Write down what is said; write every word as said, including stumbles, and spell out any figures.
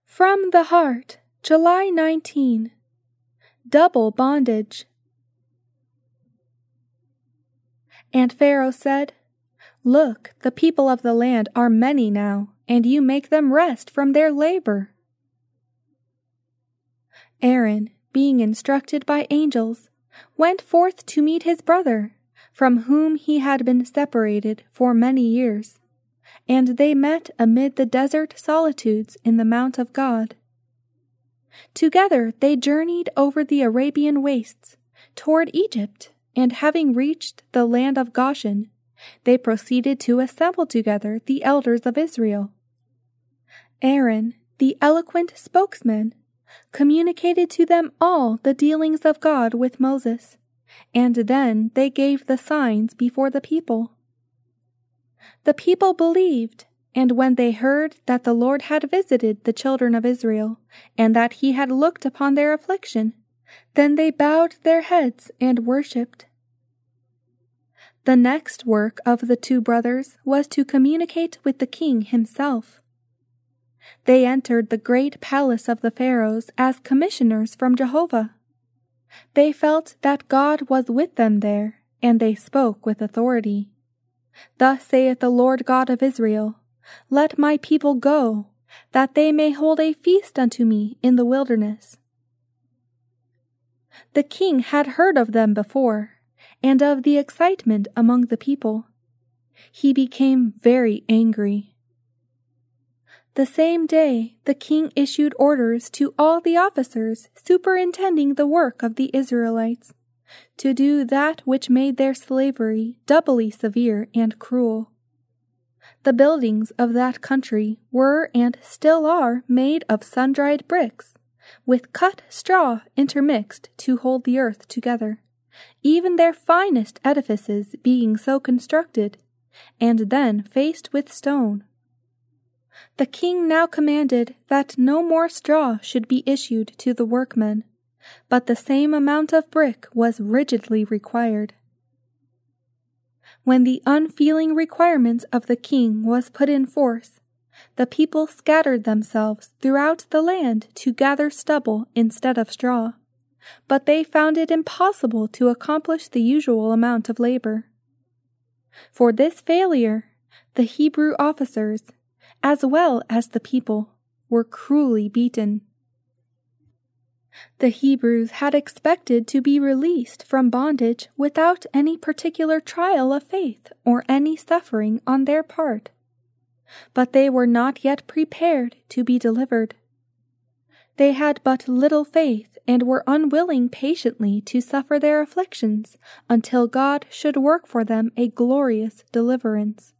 From the Heart, July nineteenth. Double Bondage. And Pharaoh said, Look, the people of the land are many now, and you make them rest from their labor. Aaron, being instructed by angels, went forth to meet his brother, from whom he had been separated for many years. And they met amid the desert solitudes in the mount of God. Together they journeyed over the Arabian wastes, toward Egypt, and having reached the land of Goshen, they proceeded to assemble together the elders of Israel. Aaron, the eloquent spokesman, communicated to them all the dealings of God with Moses, and then they gave the signs before the people. The people believed, and when they heard that the Lord had visited the children of Israel, and that he had looked upon their affliction, then they bowed their heads and worshipped. The next work of the two brothers was to communicate with the king himself. They entered the great palace of the Pharaohs as commissioners from Jehovah. They felt that God was with them there, and they spoke with authority. Thus saith the Lord God of Israel, Let my people go, that they may hold a feast unto me in the wilderness. The king had heard of them before, and of the excitement among the people. He became very angry. The same day the king issued orders to all the officers superintending the work of the Israelites, to do that which made their slavery doubly severe and cruel. The buildings of that country were and still are made of sun-dried bricks, with cut straw intermixed to hold the earth together, even their finest edifices being so constructed, and then faced with stone. The king now commanded that no more straw should be issued to the workmen, but the same amount of brick was rigidly required. When the unfeeling requirements of the king was put in force, the people scattered themselves throughout the land to gather stubble instead of straw, but they found it impossible to accomplish the usual amount of labor. For this failure, the Hebrew officers, as well as the people, were cruelly beaten. The Hebrews had expected to be released from bondage without any particular trial of faith or any suffering on their part, but they were not yet prepared to be delivered. They had but little faith and were unwilling patiently to suffer their afflictions until God should work for them a glorious deliverance.